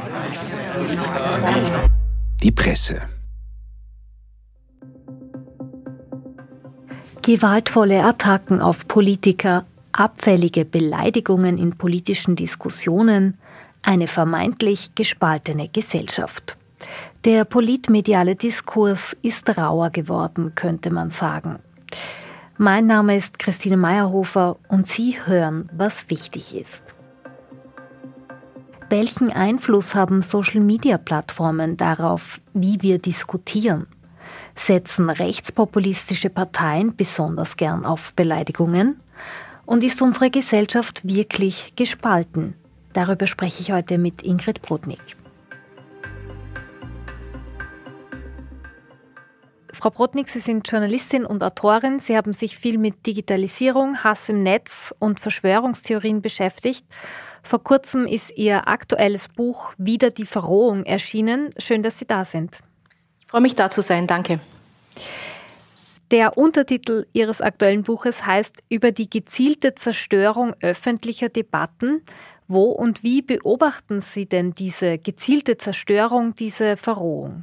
Die Presse. Gewaltvolle Attacken auf Politiker, abfällige Beleidigungen in politischen Diskussionen, eine vermeintlich gespaltene Gesellschaft. Der politmediale Diskurs ist rauer geworden, könnte man sagen. Mein Name ist Christine Meyerhofer und Sie hören, was wichtig ist. Welchen Einfluss haben Social-Media-Plattformen darauf, wie wir diskutieren? Setzen rechtspopulistische Parteien besonders gern auf Beleidigungen? Und ist unsere Gesellschaft wirklich gespalten? Darüber spreche ich heute mit Ingrid Brodnik. Frau Brodnik, Sie sind Journalistin und Autorin. Sie haben sich viel mit Digitalisierung, Hass im Netz und Verschwörungstheorien beschäftigt. Vor kurzem ist Ihr aktuelles Buch Wieder die Verrohung erschienen. Schön, dass Sie da sind. Ich freue mich, da zu sein. Danke. Der Untertitel Ihres aktuellen Buches heißt Über die gezielte Zerstörung öffentlicher Debatten. Wo und wie beobachten Sie denn diese gezielte Zerstörung, diese Verrohung?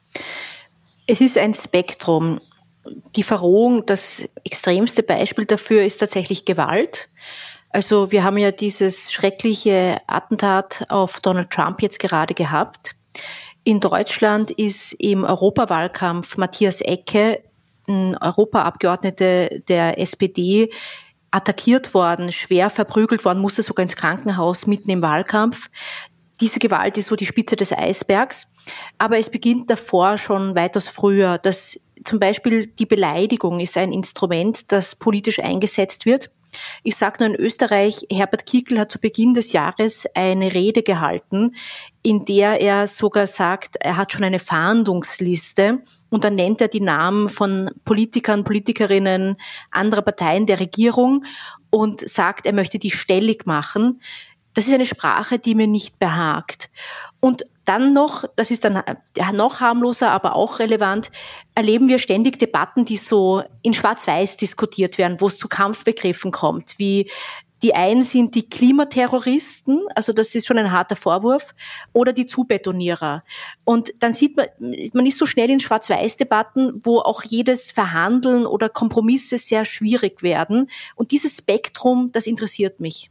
Es ist ein Spektrum. Die Verrohung, das extremste Beispiel dafür ist tatsächlich Gewalt. Also wir haben ja dieses schreckliche Attentat auf Donald Trump jetzt gerade gehabt. In Deutschland ist im Europawahlkampf Matthias Ecke, ein Europaabgeordneter der SPD, attackiert worden, schwer verprügelt worden, musste sogar ins Krankenhaus mitten im Wahlkampf. Diese Gewalt ist so die Spitze des Eisbergs. Aber es beginnt davor schon weitaus früher. Dass zum Beispiel die Beleidigung ist ein Instrument, das politisch eingesetzt wird. Ich sage nur in Österreich, Herbert Kickl hat zu Beginn des Jahres eine Rede gehalten, in der er sogar sagt, er hat schon eine Fahndungsliste und dann nennt er die Namen von Politikern, Politikerinnen anderer Parteien der Regierung und sagt, er möchte die stellig machen. Das ist eine Sprache, die mir nicht behagt. Und dann noch, das ist dann noch harmloser, aber auch relevant, erleben wir ständig Debatten, die so in Schwarz-Weiß diskutiert werden, wo es zu Kampfbegriffen kommt, wie die einen sind die Klimaterroristen, also das ist schon ein harter Vorwurf, oder die Zubetonierer. Und dann sieht man ist so schnell in Schwarz-Weiß-Debatten, wo auch jedes Verhandeln oder Kompromisse sehr schwierig werden. Und dieses Spektrum, das interessiert mich.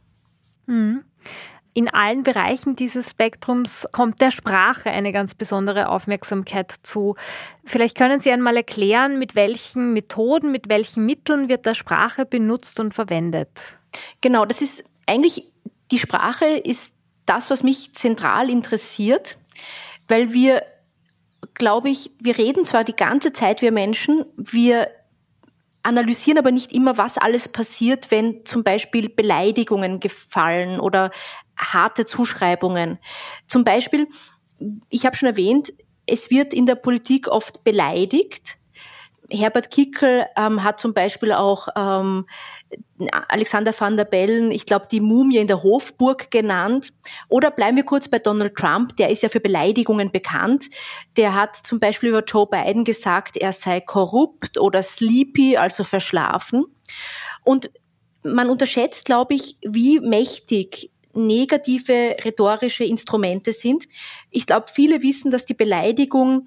In allen Bereichen dieses Spektrums kommt der Sprache eine ganz besondere Aufmerksamkeit zu. Vielleicht können Sie einmal erklären, mit welchen Methoden, mit welchen Mitteln wird da Sprache benutzt und verwendet? Genau, das ist eigentlich, die Sprache ist das, was mich zentral interessiert, weil wir, glaube ich, wir reden zwar die ganze Zeit, wir Menschen, wir analysieren aber nicht immer, was alles passiert, wenn zum Beispiel Beleidigungen gefallen oder harte Zuschreibungen. Zum Beispiel, ich habe schon erwähnt, es wird in der Politik oft beleidigt. Herbert Kickl hat zum Beispiel auch Alexander Van der Bellen, ich glaube, die Mumie in der Hofburg genannt. Oder bleiben wir kurz bei Donald Trump, der ist ja für Beleidigungen bekannt. Der hat zum Beispiel über Joe Biden gesagt, er sei korrupt oder sleepy, also verschlafen. Und man unterschätzt, glaube ich, wie mächtig negative rhetorische Instrumente sind. Ich glaube, viele wissen, dass die Beleidigung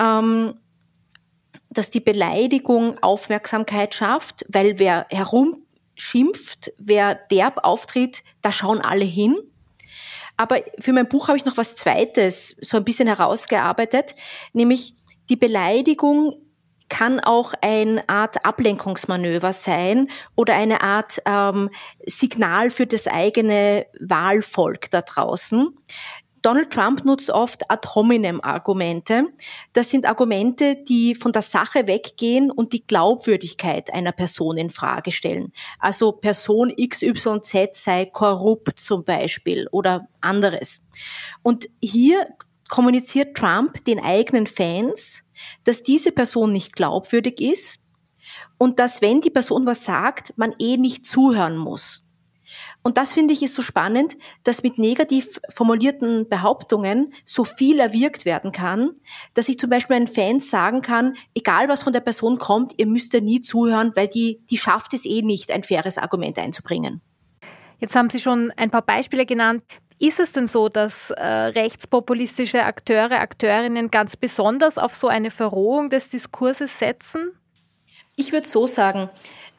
Aufmerksamkeit schafft, weil wer herumschimpft, wer derb auftritt, da schauen alle hin. Aber für mein Buch habe ich noch was Zweites so ein bisschen herausgearbeitet, nämlich die Beleidigung kann auch eine Art Ablenkungsmanöver sein oder eine Art Signal für das eigene Wahlvolk da draußen. Donald Trump nutzt oft ad hominem Argumente. Das sind Argumente, die von der Sache weggehen und die Glaubwürdigkeit einer Person in Frage stellen. Also Person XYZ sei korrupt zum Beispiel oder anderes. Und hier kommuniziert Trump den eigenen Fans, dass diese Person nicht glaubwürdig ist und dass, wenn die Person was sagt, man nicht zuhören muss. Und das, finde ich, ist so spannend, dass mit negativ formulierten Behauptungen so viel erwirkt werden kann, dass ich zum Beispiel meinen Fans sagen kann, egal was von der Person kommt, ihr müsst ja nie zuhören, weil die schafft es nicht, ein faires Argument einzubringen. Jetzt haben Sie schon ein paar Beispiele genannt. Ist es denn so, dass rechtspopulistische Akteure, Akteurinnen ganz besonders auf so eine Verrohung des Diskurses setzen? Ich würde so sagen,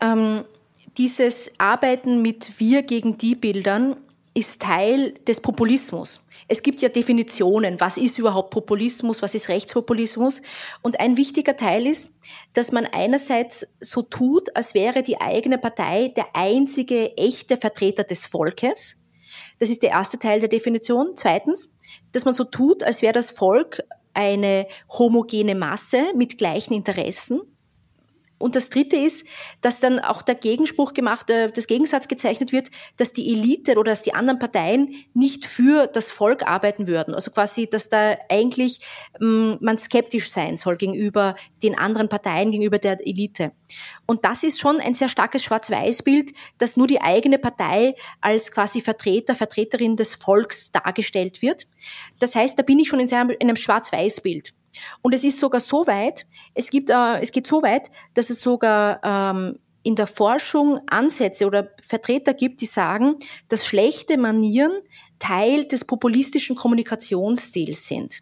dieses Arbeiten mit Wir gegen die Bildern ist Teil des Populismus. Es gibt ja Definitionen, was ist überhaupt Populismus, was ist Rechtspopulismus. Und ein wichtiger Teil ist, dass man einerseits so tut, als wäre die eigene Partei der einzige echte Vertreter des Volkes. Das ist der erste Teil der Definition. Zweitens, dass man so tut, als wäre das Volk eine homogene Masse mit gleichen Interessen. Und das Dritte ist, dass dann auch der Gegenspruch gemacht, das Gegensatz gezeichnet wird, dass die Elite oder dass die anderen Parteien nicht für das Volk arbeiten würden. Also quasi, dass da eigentlich man skeptisch sein soll gegenüber den anderen Parteien, gegenüber der Elite. Und das ist schon ein sehr starkes Schwarz-Weiß-Bild, dass nur die eigene Partei als quasi Vertreter, Vertreterin des Volks dargestellt wird. Das heißt, da bin ich schon in einem Schwarz-Weiß-Bild. Und es ist sogar so weit, es geht so weit, dass es sogar in der Forschung Ansätze oder Vertreter gibt, die sagen, dass schlechte Manieren Teil des populistischen Kommunikationsstils sind.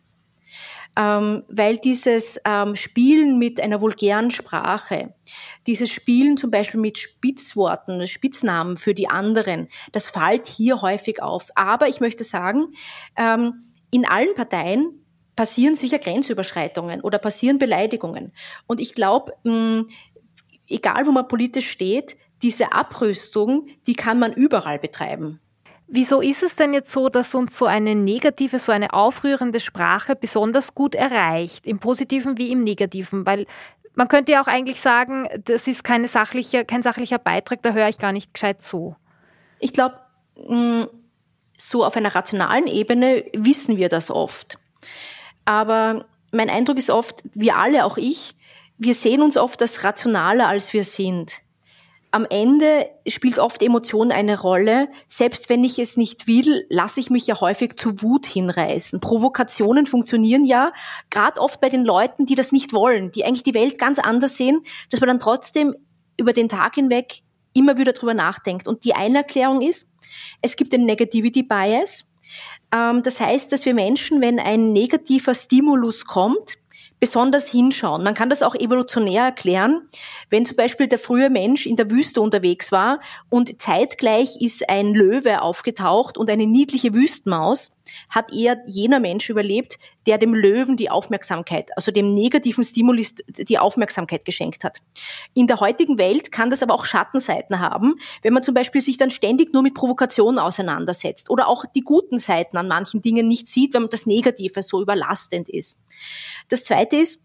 Weil dieses Spielen mit einer vulgären Sprache, dieses Spielen zum Beispiel mit Spitzworten, Spitznamen für die anderen, das fällt hier häufig auf. Aber ich möchte sagen, in allen Parteien passieren sicher Grenzüberschreitungen oder passieren Beleidigungen. Und ich glaube, egal wo man politisch steht, diese Abrüstung, die kann man überall betreiben. Wieso ist es denn jetzt so, dass uns so eine negative, so eine aufrührende Sprache besonders gut erreicht, im Positiven wie im Negativen? Weil man könnte ja auch eigentlich sagen, das ist kein sachlicher Beitrag, da höre ich gar nicht gescheit zu. Ich glaube, so auf einer rationalen Ebene wissen wir das oft. Aber mein Eindruck ist oft, wir alle, auch ich, wir sehen uns oft als rationaler, als wir sind. Am Ende spielt oft Emotion eine Rolle. Selbst wenn ich es nicht will, lasse ich mich ja häufig zu Wut hinreißen. Provokationen funktionieren ja, gerade oft bei den Leuten, die das nicht wollen, die eigentlich die Welt ganz anders sehen, dass man dann trotzdem über den Tag hinweg immer wieder drüber nachdenkt. Und die eine Erklärung ist, es gibt den Negativity Bias. Das heißt, dass wir Menschen, wenn ein negativer Stimulus kommt, besonders hinschauen. Man kann das auch evolutionär erklären. Wenn zum Beispiel der frühe Mensch in der Wüste unterwegs war und zeitgleich ist ein Löwe aufgetaucht und eine niedliche Wüstenmaus, hat eher jener Mensch überlebt, der dem Löwen die Aufmerksamkeit, also dem negativen Stimulus die Aufmerksamkeit geschenkt hat. In der heutigen Welt kann das aber auch Schattenseiten haben, wenn man zum Beispiel sich dann ständig nur mit Provokationen auseinandersetzt oder auch die guten Seiten an manchen Dingen nicht sieht, wenn das Negative so überlastend ist. Das Zweite ist,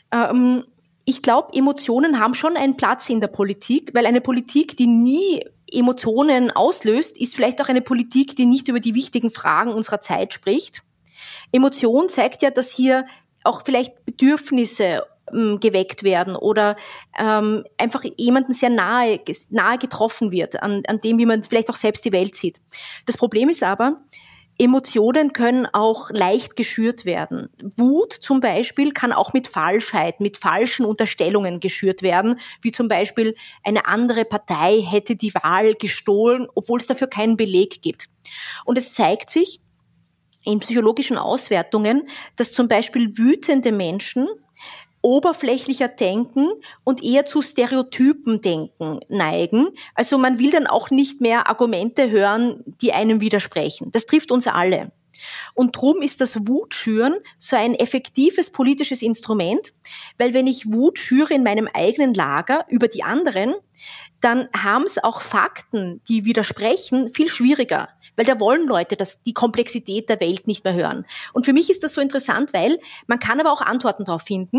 ich glaube, Emotionen haben schon einen Platz in der Politik, weil eine Politik, die nie Emotionen auslöst, ist vielleicht auch eine Politik, die nicht über die wichtigen Fragen unserer Zeit spricht. Emotion zeigt ja, dass hier auch vielleicht Bedürfnisse geweckt werden oder einfach jemanden sehr nahe getroffen wird, an dem, wie man vielleicht auch selbst die Welt sieht. Das Problem ist aber, Emotionen können auch leicht geschürt werden. Wut zum Beispiel kann auch mit Falschheit, mit falschen Unterstellungen geschürt werden, wie zum Beispiel eine andere Partei hätte die Wahl gestohlen, obwohl es dafür keinen Beleg gibt. Und es zeigt sich in psychologischen Auswertungen, dass zum Beispiel wütende Menschen oberflächlicher denken und eher zu Stereotypen denken neigen. Also man will dann auch nicht mehr Argumente hören, die einem widersprechen. Das trifft uns alle. Und drum ist das Wutschüren so ein effektives politisches Instrument, weil wenn ich Wut schüre in meinem eigenen Lager über die anderen, dann haben es auch Fakten, die widersprechen, viel schwieriger, weil da wollen Leute die Komplexität der Welt nicht mehr hören. Und für mich ist das so interessant, weil man kann aber auch Antworten darauf finden.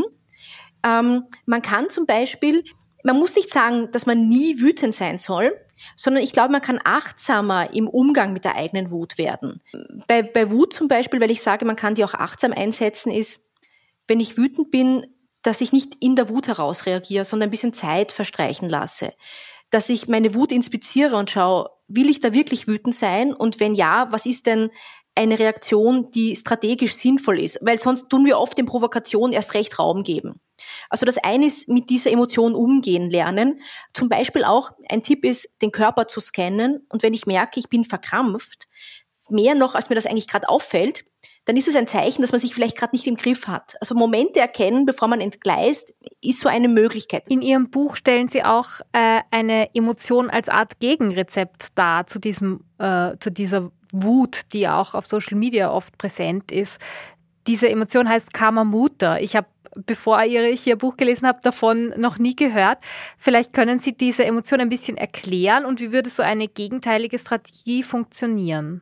Man kann zum Beispiel, man muss nicht sagen, dass man nie wütend sein soll, sondern ich glaube, man kann achtsamer im Umgang mit der eigenen Wut werden. Bei Wut zum Beispiel, weil ich sage, man kann die auch achtsam einsetzen, ist, wenn ich wütend bin, dass ich nicht in der Wut heraus reagiere, sondern ein bisschen Zeit verstreichen lasse. Dass ich meine Wut inspiziere und schaue, will ich da wirklich wütend sein? Und wenn ja, was ist denn eine Reaktion, die strategisch sinnvoll ist? Weil sonst tun wir oft den Provokationen erst recht Raum geben. Also das eine ist, mit dieser Emotion umgehen lernen. Zum Beispiel auch, ein Tipp ist, den Körper zu scannen. Und wenn ich merke, ich bin verkrampft, mehr noch, als mir das eigentlich gerade auffällt, dann ist es ein Zeichen, dass man sich vielleicht gerade nicht im Griff hat. Also Momente erkennen, bevor man entgleist, ist so eine Möglichkeit. In Ihrem Buch stellen Sie auch eine Emotion als Art Gegenrezept dar zu dieser Wut, die ja auch auf Social Media oft präsent ist. Diese Emotion heißt Karma Muta. Ich habe, bevor ich Ihr Buch gelesen habe, davon noch nie gehört. Vielleicht können Sie diese Emotion ein bisschen erklären und wie würde so eine gegenteilige Strategie funktionieren?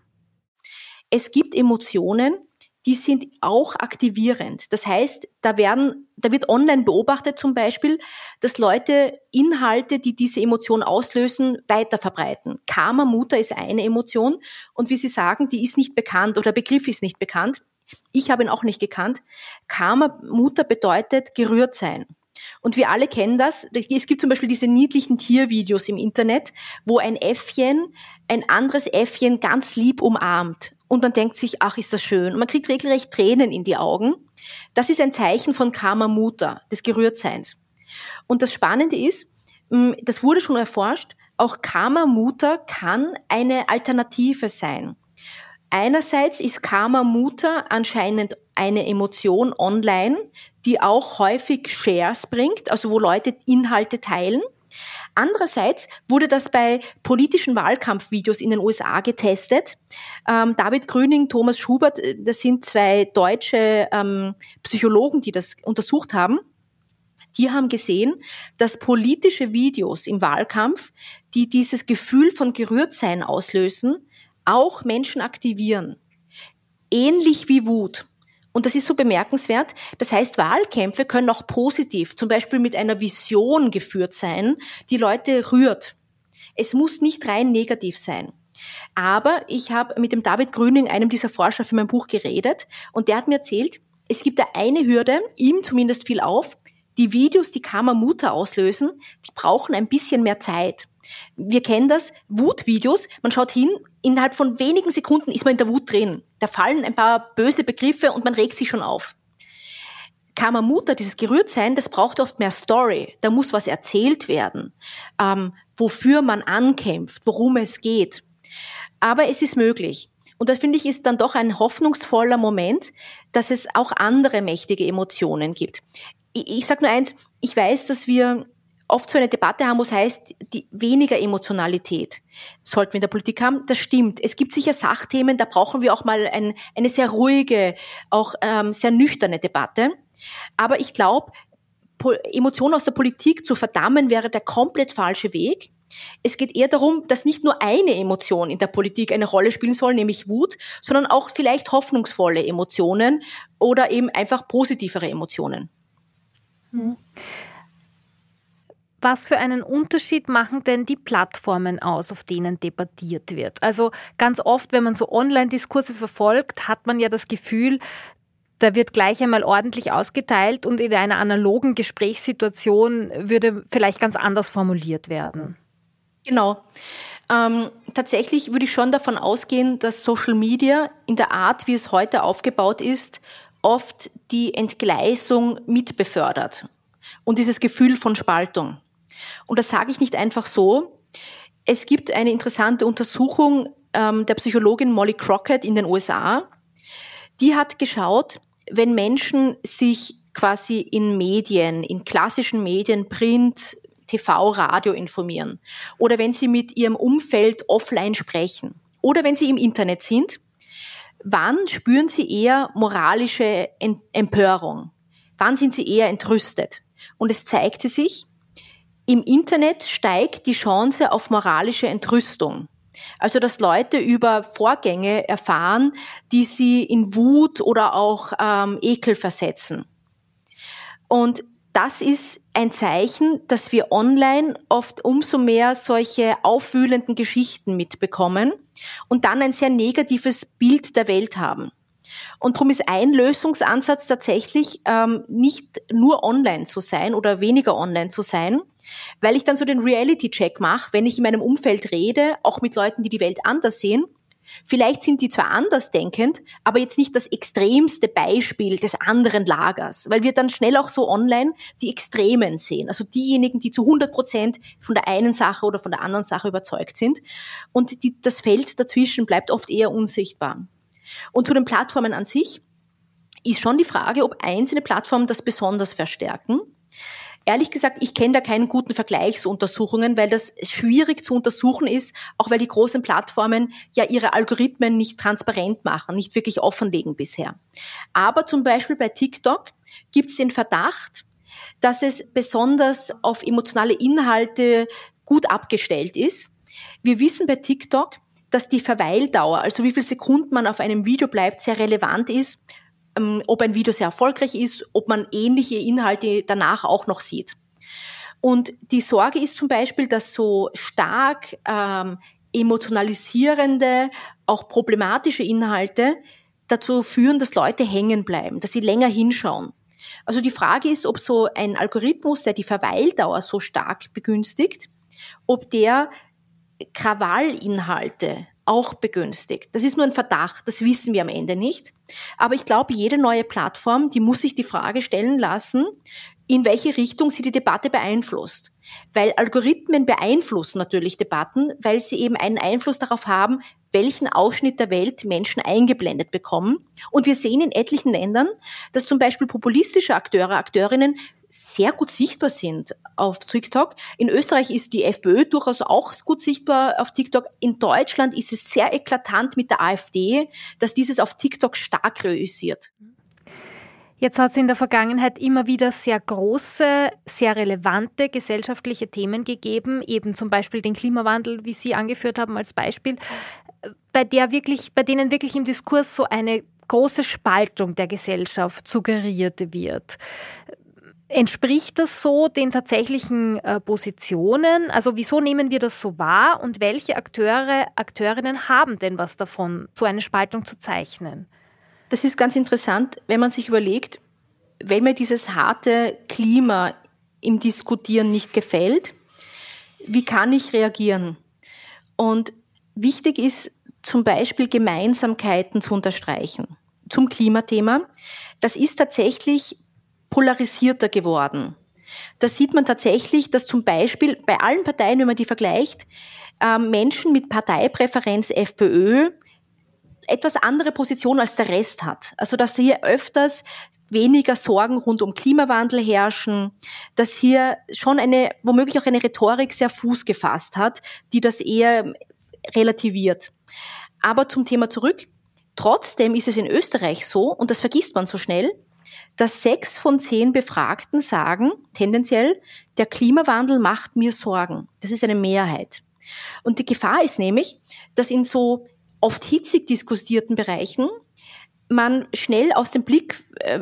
Es gibt Emotionen, die sind auch aktivierend. Das heißt, da wird online beobachtet zum Beispiel, dass Leute Inhalte, die diese Emotion auslösen, weiterverbreiten. Karma Muta ist eine Emotion und wie Sie sagen, die ist nicht bekannt oder der Begriff ist nicht bekannt. Ich habe ihn auch nicht gekannt. Karma Muta bedeutet gerührt sein. Und wir alle kennen das. Es gibt zum Beispiel diese niedlichen Tiervideos im Internet, wo ein Äffchen ein anderes Äffchen ganz lieb umarmt. Und man denkt sich, ach, ist das schön. Und man kriegt regelrecht Tränen in die Augen. Das ist ein Zeichen von Karma Muta, des Gerührtseins. Und das Spannende ist, das wurde schon erforscht, auch Karma Muta kann eine Alternative sein. Einerseits ist Karma Muta anscheinend eine Emotion online, die auch häufig Shares bringt, also wo Leute Inhalte teilen. Andererseits wurde das bei politischen Wahlkampfvideos in den USA getestet. David Grüning, Thomas Schubert, das sind zwei deutsche Psychologen, die das untersucht haben. Die haben gesehen, dass politische Videos im Wahlkampf, die dieses Gefühl von Gerührtsein auslösen, auch Menschen aktivieren. Ähnlich wie Wut. Und das ist so bemerkenswert. Das heißt, Wahlkämpfe können auch positiv, zum Beispiel mit einer Vision geführt sein, die Leute rührt. Es muss nicht rein negativ sein. Aber ich habe mit dem David Grüning, einem dieser Forscher, für mein Buch geredet und der hat mir erzählt, es gibt da eine Hürde, ihm zumindest fiel auf, die Videos, die Karma Muta auslösen, die brauchen ein bisschen mehr Zeit. Wir kennen das, Wutvideos, man schaut hin, innerhalb von wenigen Sekunden ist man in der Wut drin. Da fallen ein paar böse Begriffe und man regt sich schon auf. Karma Muta, dieses Gerührtsein, das braucht oft mehr Story. Da muss was erzählt werden, wofür man ankämpft, worum es geht. Aber es ist möglich. Und das, finde ich, ist dann doch ein hoffnungsvoller Moment, dass es auch andere mächtige Emotionen gibt. Ich sage nur eins, ich weiß, dass wir oft so eine Debatte haben, wo es heißt, die weniger Emotionalität sollten wir in der Politik haben. Das stimmt. Es gibt sicher Sachthemen, da brauchen wir auch mal eine sehr ruhige, auch sehr nüchterne Debatte. Aber ich glaube, Emotionen aus der Politik zu verdammen, wäre der komplett falsche Weg. Es geht eher darum, dass nicht nur eine Emotion in der Politik eine Rolle spielen soll, nämlich Wut, sondern auch vielleicht hoffnungsvolle Emotionen oder eben einfach positivere Emotionen. Was für einen Unterschied machen denn die Plattformen aus, auf denen debattiert wird? Also ganz oft, wenn man so Online-Diskurse verfolgt, hat man ja das Gefühl, da wird gleich einmal ordentlich ausgeteilt und in einer analogen Gesprächssituation würde vielleicht ganz anders formuliert werden. Genau. Tatsächlich würde ich schon davon ausgehen, dass Social Media in der Art, wie es heute aufgebaut ist, oft die Entgleisung mitbefördert und dieses Gefühl von Spaltung. Und das sage ich nicht einfach so. Es gibt eine interessante Untersuchung der Psychologin Molly Crockett in den USA. Die hat geschaut, wenn Menschen sich quasi in Medien, in klassischen Medien, Print, TV, Radio informieren oder wenn sie mit ihrem Umfeld offline sprechen oder wenn sie im Internet sind, wann spüren sie eher moralische Empörung? Wann sind sie eher entrüstet? Und es zeigte sich, im Internet steigt die Chance auf moralische Entrüstung. Also, dass Leute über Vorgänge erfahren, die sie in Wut oder auch Ekel versetzen. Und das ist ein Zeichen, dass wir online oft umso mehr solche aufwühlenden Geschichten mitbekommen und dann ein sehr negatives Bild der Welt haben. Und darum ist ein Lösungsansatz tatsächlich nicht nur online zu sein oder weniger online zu sein, weil ich dann so den Reality-Check mache, wenn ich in meinem Umfeld rede, auch mit Leuten, die die Welt anders sehen, Vielleicht sind die zwar andersdenkend, aber jetzt nicht das extremste Beispiel des anderen Lagers, weil wir dann schnell auch so online die Extremen sehen. Also diejenigen, die zu 100% von der einen Sache oder von der anderen Sache überzeugt sind. Und das Feld dazwischen bleibt oft eher unsichtbar. Und zu den Plattformen an sich ist schon die Frage, ob einzelne Plattformen das besonders verstärken. Ehrlich gesagt, ich kenne da keine guten Vergleichsuntersuchungen, weil das schwierig zu untersuchen ist, auch weil die großen Plattformen ja ihre Algorithmen nicht transparent machen, nicht wirklich offenlegen bisher. Aber zum Beispiel bei TikTok gibt es den Verdacht, dass es besonders auf emotionale Inhalte gut abgestellt ist. Wir wissen bei TikTok, dass die Verweildauer, also wie viele Sekunden man auf einem Video bleibt, sehr relevant ist, ob ein Video sehr erfolgreich ist, ob man ähnliche Inhalte danach auch noch sieht. Und die Sorge ist zum Beispiel, dass so stark emotionalisierende, auch problematische Inhalte dazu führen, dass Leute hängen bleiben, dass sie länger hinschauen. Also die Frage ist, ob so ein Algorithmus, der die Verweildauer so stark begünstigt, ob der Krawallinhalte auch begünstigt. Das ist nur ein Verdacht, das wissen wir am Ende nicht. Aber ich glaube, jede neue Plattform, die muss sich die Frage stellen lassen, in welche Richtung sie die Debatte beeinflusst. Weil Algorithmen beeinflussen natürlich Debatten, weil sie eben einen Einfluss darauf haben, welchen Ausschnitt der Welt Menschen eingeblendet bekommen. Und wir sehen in etlichen Ländern, dass zum Beispiel populistische Akteure, Akteurinnen sehr gut sichtbar sind auf TikTok. In Österreich ist die FPÖ durchaus auch gut sichtbar auf TikTok. In Deutschland ist es sehr eklatant mit der AfD, dass dieses auf TikTok stark realisiert. Jetzt hat es in der Vergangenheit immer wieder sehr große, sehr relevante gesellschaftliche Themen gegeben, eben zum Beispiel den Klimawandel, wie Sie angeführt haben als Beispiel, bei denen wirklich im Diskurs so eine große Spaltung der Gesellschaft suggeriert wird. Entspricht das so den tatsächlichen Positionen? Also wieso nehmen wir das so wahr und welche Akteurinnen haben denn was davon, so eine Spaltung zu zeichnen? Das ist ganz interessant, wenn man sich überlegt, wenn mir dieses harte Klima im Diskutieren nicht gefällt, wie kann ich reagieren? Und wichtig ist zum Beispiel Gemeinsamkeiten zu unterstreichen zum Klimathema. Das ist tatsächlich polarisierter geworden. Da sieht man tatsächlich, dass zum Beispiel bei allen Parteien, wenn man die vergleicht, Menschen mit Parteipräferenz FPÖ etwas andere Position als der Rest hat. Also dass hier öfters weniger Sorgen rund um Klimawandel herrschen, dass hier schon womöglich auch eine Rhetorik sehr Fuß gefasst hat, die das eher relativiert. Aber zum Thema zurück. Trotzdem ist es in Österreich so, und das vergisst man so schnell, dass 6 von 10 Befragten sagen, tendenziell, der Klimawandel macht mir Sorgen. Das ist eine Mehrheit. Und die Gefahr ist nämlich, dass in so oft hitzig diskutierten Bereichen man schnell aus dem Blick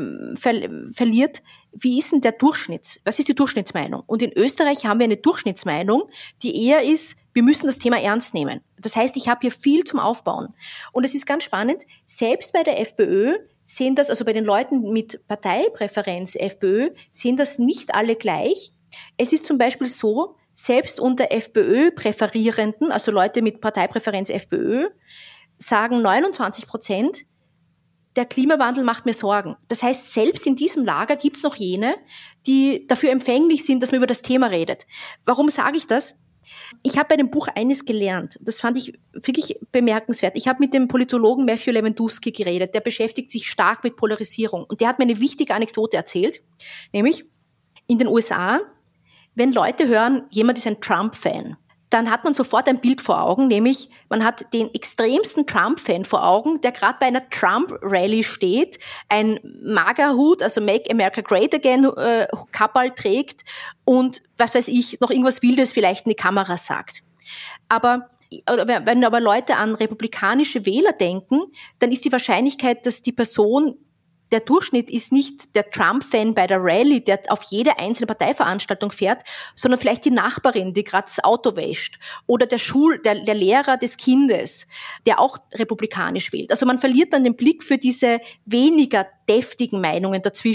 verliert, wie ist denn der Durchschnitt? Was ist die Durchschnittsmeinung? Und in Österreich haben wir eine Durchschnittsmeinung, die eher ist, wir müssen das Thema ernst nehmen. Das heißt, ich habe hier viel zum Aufbauen. Und es ist ganz spannend, selbst bei der FPÖ sehen das, also bei den Leuten mit Parteipräferenz FPÖ, sehen das nicht alle gleich. Es ist zum Beispiel so, selbst unter FPÖ-Präferierenden, also Leute mit Parteipräferenz FPÖ, sagen 29%, der Klimawandel macht mir Sorgen. Das heißt, selbst in diesem Lager gibt es noch jene, die dafür empfänglich sind, dass man über das Thema redet. Warum sage ich das? Ich habe bei dem Buch eines gelernt. Das fand ich wirklich bemerkenswert. Ich habe mit dem Politologen Matthew Lewandowski geredet. Der beschäftigt sich stark mit Polarisierung. Und der hat mir eine wichtige Anekdote erzählt. Nämlich, in den USA, wenn Leute hören, jemand ist ein Trump-Fan, dann hat man sofort ein Bild vor Augen, nämlich man hat den extremsten Trump-Fan vor Augen, der gerade bei einer Trump-Rally steht, ein MAGA-Hut, also Make America Great Again, Kapperl trägt und, was weiß ich, noch irgendwas Wildes vielleicht in die Kamera sagt. Aber wenn aber Leute an republikanische Wähler denken, dann ist die Wahrscheinlichkeit, dass die Person, der Durchschnitt ist nicht der Trump-Fan bei der Rallye, der auf jede einzelne Parteiveranstaltung fährt, sondern vielleicht die Nachbarin, die gerade das Auto wäscht, oder der Lehrer des Kindes, der auch republikanisch wählt. Also man verliert dann den Blick für diese weniger deftigen Meinungen dazwischen.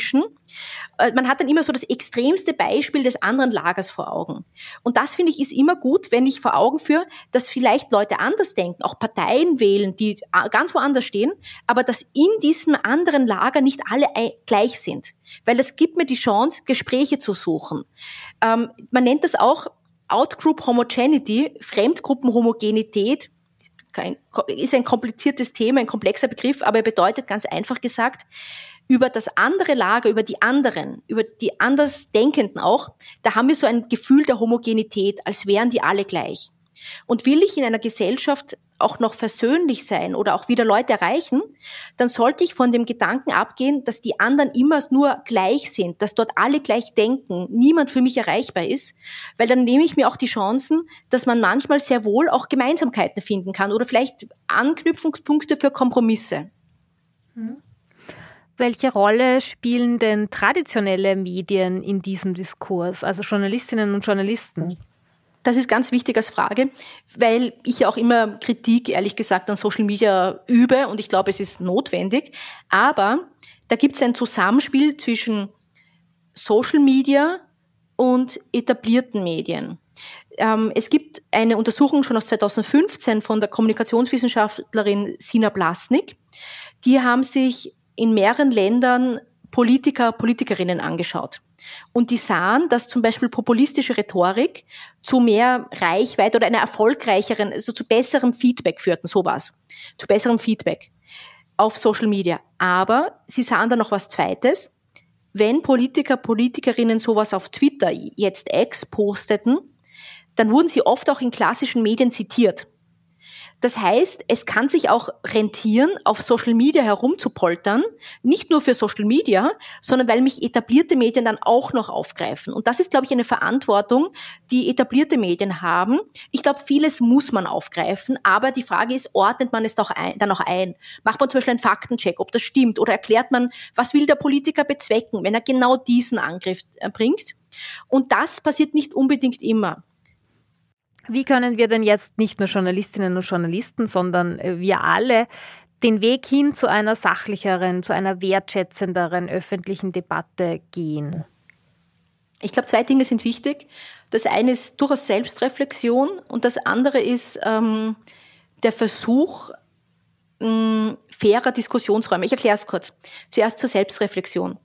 Man hat dann immer so das extremste Beispiel des anderen Lagers vor Augen. Und das, finde ich, ist immer gut, wenn ich vor Augen führe, dass vielleicht Leute anders denken, auch Parteien wählen, die ganz woanders stehen, aber dass in diesem anderen Lager nicht alle gleich sind. Weil das gibt mir die Chance, Gespräche zu suchen. Man nennt das auch Outgroup Homogeneity, Fremdgruppenhomogenität. Ist ein kompliziertes Thema, ein komplexer Begriff, aber er bedeutet ganz einfach gesagt, über das andere Lager, über die anderen, über die Andersdenkenden auch, da haben wir so ein Gefühl der Homogenität, als wären die alle gleich. Und will ich in einer Gesellschaft auch noch versöhnlich sein oder auch wieder Leute erreichen, dann sollte ich von dem Gedanken abgehen, dass die anderen immer nur gleich sind, dass dort alle gleich denken, niemand für mich erreichbar ist, weil dann nehme ich mir auch die Chancen, dass man manchmal sehr wohl auch Gemeinsamkeiten finden kann oder vielleicht Anknüpfungspunkte für Kompromisse. Welche Rolle spielen denn traditionelle Medien in diesem Diskurs, also Journalistinnen und Journalisten? Das ist ganz wichtig als Frage, weil ich ja auch immer Kritik, ehrlich gesagt, an Social Media übe und ich glaube, es ist notwendig. Aber da gibt es ein Zusammenspiel zwischen Social Media und etablierten Medien. Es gibt eine Untersuchung schon aus 2015 von der Kommunikationswissenschaftlerin Sina Blasnik. Die haben sich in mehreren Ländern Politikerinnen angeschaut. Und die sahen, dass zum Beispiel populistische Rhetorik zu mehr Reichweite oder einer erfolgreicheren, also zu besserem Feedback führten, sowas. Zu besserem Feedback auf Social Media. Aber sie sahen dann noch was Zweites. Wenn Politikerinnen sowas auf Twitter, jetzt X, posteten, dann wurden sie oft auch in klassischen Medien zitiert. Das heißt, es kann sich auch rentieren, auf Social Media herumzupoltern, nicht nur für Social Media, sondern weil mich etablierte Medien dann auch noch aufgreifen. Und das ist, glaube ich, eine Verantwortung, die etablierte Medien haben. Ich glaube, vieles muss man aufgreifen, aber die Frage ist, ordnet man es dann auch ein? Macht man zum Beispiel einen Faktencheck, ob das stimmt? Oder erklärt man, was will der Politiker bezwecken, wenn er genau diesen Angriff bringt? Und das passiert nicht unbedingt immer. Wie können wir denn jetzt nicht nur Journalistinnen und Journalisten, sondern wir alle den Weg hin zu einer sachlicheren, zu einer wertschätzenderen öffentlichen Debatte gehen? Ich glaube, 2 Dinge sind wichtig. Das eine ist durchaus Selbstreflexion und das andere ist der Versuch fairer Diskussionsräume. Ich erkläre es kurz. Zuerst zur Selbstreflexion.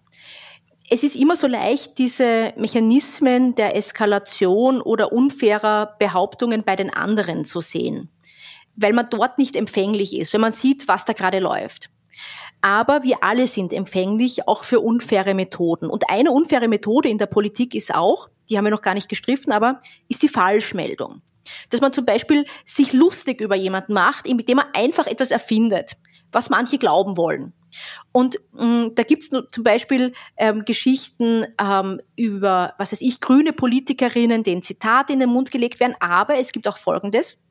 Es ist immer so leicht, diese Mechanismen der Eskalation oder unfairer Behauptungen bei den anderen zu sehen, weil man dort nicht empfänglich ist, wenn man sieht, was da gerade läuft. Aber wir alle sind empfänglich, auch für unfaire Methoden. Und eine unfaire Methode in der Politik ist auch, die haben wir noch gar nicht gestriffen, aber ist die Falschmeldung. Dass man zum Beispiel sich lustig über jemanden macht, indem man einfach etwas erfindet, was manche glauben wollen. Und da gibt es zum Beispiel Geschichten über, was weiß ich, grüne Politikerinnen, denen Zitate in den Mund gelegt werden, aber es gibt auch Folgendes.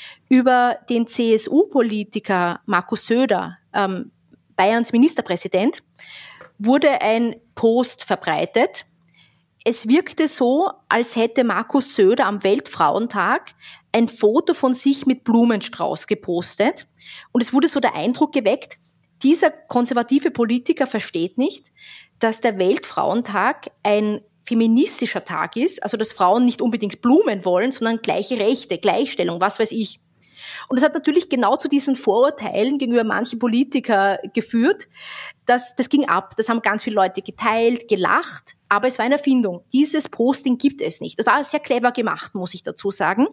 Über den CSU-Politiker Markus Söder, Bayerns Ministerpräsident, wurde ein Post verbreitet. Es wirkte so, als hätte Markus Söder am Weltfrauentag ein Foto von sich mit Blumenstrauß gepostet. Und es wurde so der Eindruck geweckt, dieser konservative Politiker versteht nicht, dass der Weltfrauentag ein feministischer Tag ist, also dass Frauen nicht unbedingt Blumen wollen, sondern gleiche Rechte, Gleichstellung, was weiß ich. Und das hat natürlich genau zu diesen Vorurteilen gegenüber manchen Politiker geführt. Das ging ab. Das haben ganz viele Leute geteilt, gelacht, aber es war eine Erfindung. Dieses Posting gibt es nicht. Das war sehr clever gemacht, muss ich dazu sagen.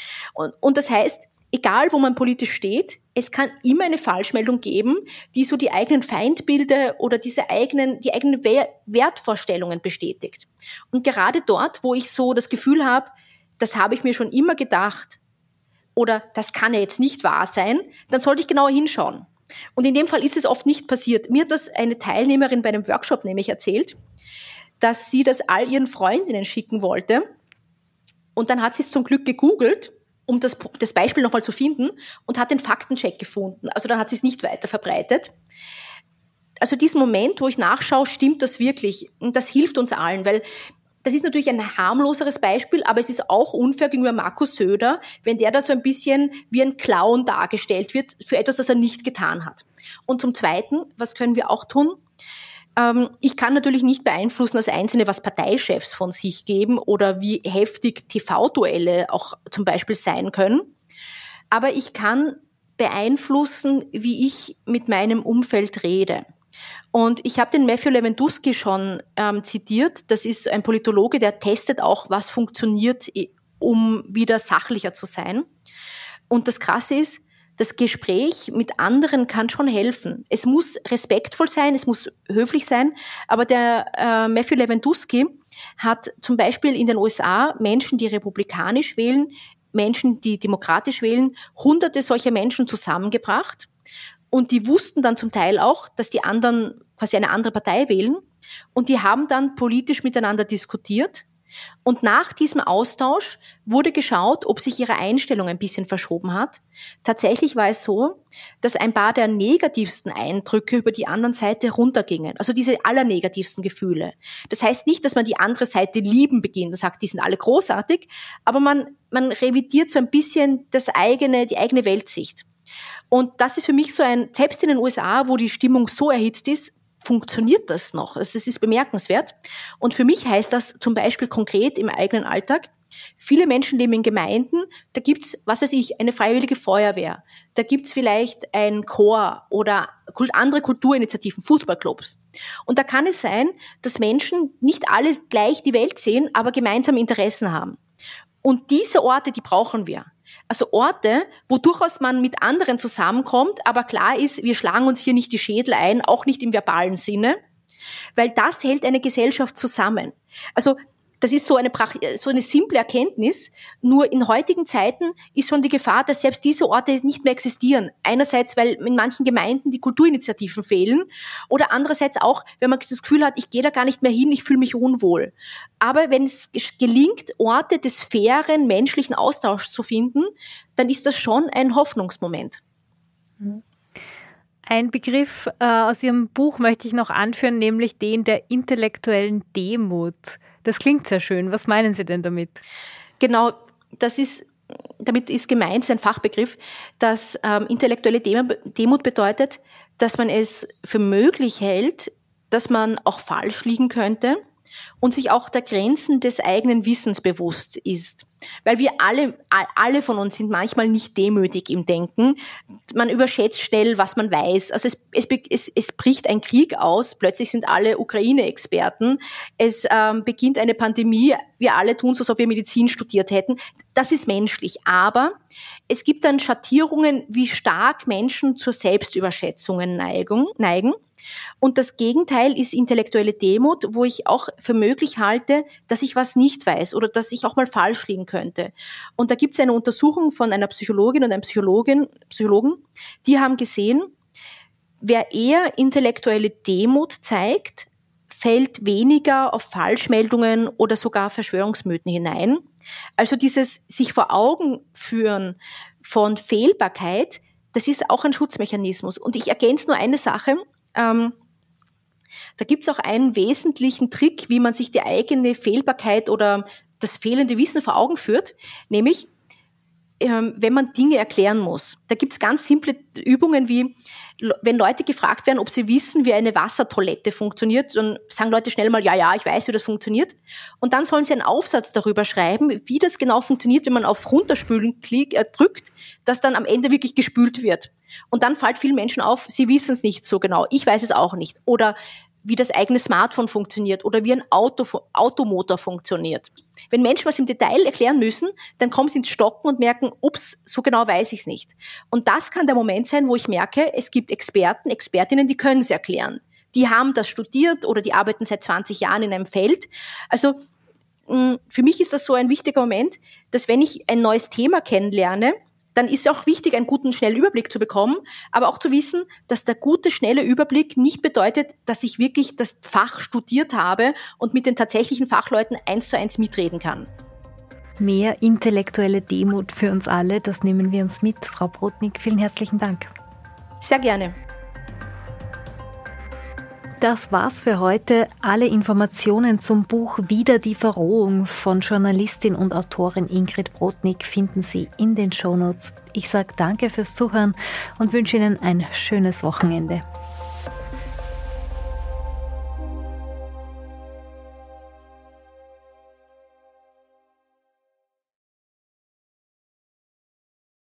Und das heißt, egal wo man politisch steht, es kann immer eine Falschmeldung geben, die so die eigenen Feindbilder oder die eigenen Wertvorstellungen bestätigt. Und gerade dort, wo ich so das Gefühl habe, das habe ich mir schon immer gedacht oder das kann ja jetzt nicht wahr sein, dann sollte ich genauer hinschauen. Und in dem Fall ist es oft nicht passiert. Mir hat das eine Teilnehmerin bei einem Workshop nämlich erzählt, dass sie das all ihren Freundinnen schicken wollte. Und dann hat sie es zum Glück gegoogelt, um das Beispiel nochmal zu finden und hat den Faktencheck gefunden. Also dann hat sie es nicht weiter verbreitet. Also diesen Moment, wo ich nachschaue, stimmt das wirklich? Und das hilft uns allen, weil das ist natürlich ein harmloseres Beispiel, aber es ist auch unfair gegenüber Markus Söder, wenn der da so ein bisschen wie ein Clown dargestellt wird für etwas, das er nicht getan hat. Und zum Zweiten, was können wir auch tun? Ich kann natürlich nicht beeinflussen als Einzelne, was Parteichefs von sich geben oder wie heftig TV-Duelle auch zum Beispiel sein können. Aber ich kann beeinflussen, wie ich mit meinem Umfeld rede. Und ich habe den Matthew Lewandowski schon zitiert. Das ist ein Politologe, der testet auch, was funktioniert, um wieder sachlicher zu sein. Und das Krasse ist, das Gespräch mit anderen kann schon helfen. Es muss respektvoll sein, es muss höflich sein, aber der Matthew Lewandowski hat zum Beispiel in den USA Menschen, die republikanisch wählen, Menschen, die demokratisch wählen, hunderte solcher Menschen zusammengebracht und die wussten dann zum Teil auch, dass die anderen quasi eine andere Partei wählen und die haben dann politisch miteinander diskutiert. Und nach diesem Austausch wurde geschaut, ob sich ihre Einstellung ein bisschen verschoben hat. Tatsächlich war es so, dass ein paar der negativsten Eindrücke über die andere Seite runtergingen. Also diese allernegativsten Gefühle. Das heißt nicht, dass man die andere Seite lieben beginnt und sagt, die sind alle großartig, aber man revidiert so ein bisschen die eigene Weltsicht. Und das ist für mich so selbst in den USA, wo die Stimmung so erhitzt ist, funktioniert das noch? Also das ist bemerkenswert. Und für mich heißt das zum Beispiel konkret im eigenen Alltag, viele Menschen leben in Gemeinden, da gibt's, was weiß ich, eine freiwillige Feuerwehr, da gibt's vielleicht ein Chor oder andere Kulturinitiativen, Fußballclubs. Und da kann es sein, dass Menschen nicht alle gleich die Welt sehen, aber gemeinsame Interessen haben. Und diese Orte, die brauchen wir. Also Orte, wo durchaus man mit anderen zusammenkommt, aber klar ist, wir schlagen uns hier nicht die Schädel ein, auch nicht im verbalen Sinne, weil das hält eine Gesellschaft zusammen. Also das ist so eine simple Erkenntnis, nur in heutigen Zeiten ist schon die Gefahr, dass selbst diese Orte nicht mehr existieren. Einerseits, weil in manchen Gemeinden die Kulturinitiativen fehlen oder andererseits auch, wenn man das Gefühl hat, ich gehe da gar nicht mehr hin, ich fühle mich unwohl. Aber wenn es gelingt, Orte des fairen menschlichen Austauschs zu finden, dann ist das schon ein Hoffnungsmoment. Ein Begriff aus Ihrem Buch möchte ich noch anführen, nämlich den der intellektuellen Demut. Das klingt sehr schön. Was meinen Sie denn damit? Genau, damit ist gemeint, ein Fachbegriff, dass intellektuelle Demut bedeutet, dass man es für möglich hält, dass man auch falsch liegen könnte und sich auch der Grenzen des eigenen Wissens bewusst ist. Weil wir alle von uns sind manchmal nicht demütig im Denken. Man überschätzt schnell, was man weiß. Also es bricht ein Krieg aus. Plötzlich sind alle Ukraine-Experten. Es beginnt eine Pandemie. Wir alle tun so, als ob wir Medizin studiert hätten. Das ist menschlich. Aber es gibt dann Schattierungen, wie stark Menschen zur Selbstüberschätzungen neigen. Und das Gegenteil ist intellektuelle Demut, wo ich auch für möglich halte, dass ich was nicht weiß oder dass ich auch mal falsch liegen könnte. Und da gibt es eine Untersuchung von einer Psychologin und einem Psychologen, die haben gesehen, wer eher intellektuelle Demut zeigt, fällt weniger auf Falschmeldungen oder sogar Verschwörungsmythen hinein. Also dieses sich vor Augen führen von Fehlbarkeit, das ist auch ein Schutzmechanismus. Und ich ergänze nur eine Sache. Da gibt es auch einen wesentlichen Trick, wie man sich die eigene Fehlbarkeit oder das fehlende Wissen vor Augen führt, nämlich wenn man Dinge erklären muss. Da gibt es ganz simple Übungen wie, wenn Leute gefragt werden, ob sie wissen, wie eine Wassertoilette funktioniert, dann sagen Leute schnell mal, ja, ich weiß, wie das funktioniert. Und dann sollen sie einen Aufsatz darüber schreiben, wie das genau funktioniert, wenn man auf Runterspülen drückt, dass dann am Ende wirklich gespült wird. Und dann fällt vielen Menschen auf, sie wissen es nicht so genau. Ich weiß es auch nicht. Oder wie das eigene Smartphone funktioniert oder wie ein Automotor funktioniert. Wenn Menschen was im Detail erklären müssen, dann kommen sie ins Stocken und merken, ups, so genau weiß ich es nicht. Und das kann der Moment sein, wo ich merke, es gibt Experten, Expertinnen, die können es erklären. Die haben das studiert oder die arbeiten seit 20 Jahren in einem Feld. Also für mich ist das so ein wichtiger Moment, dass wenn ich ein neues Thema kennenlerne, dann ist es auch wichtig, einen guten, schnellen Überblick zu bekommen, aber auch zu wissen, dass der gute, schnelle Überblick nicht bedeutet, dass ich wirklich das Fach studiert habe und mit den tatsächlichen Fachleuten 1:1 mitreden kann. Mehr intellektuelle Demut für uns alle, das nehmen wir uns mit. Frau Brodnik, vielen herzlichen Dank. Sehr gerne. Das war's für heute. Alle Informationen zum Buch Wider die Verrohung von Journalistin und Autorin Ingrid Brodnik finden Sie in den Shownotes. Ich sage danke fürs Zuhören und wünsche Ihnen ein schönes Wochenende.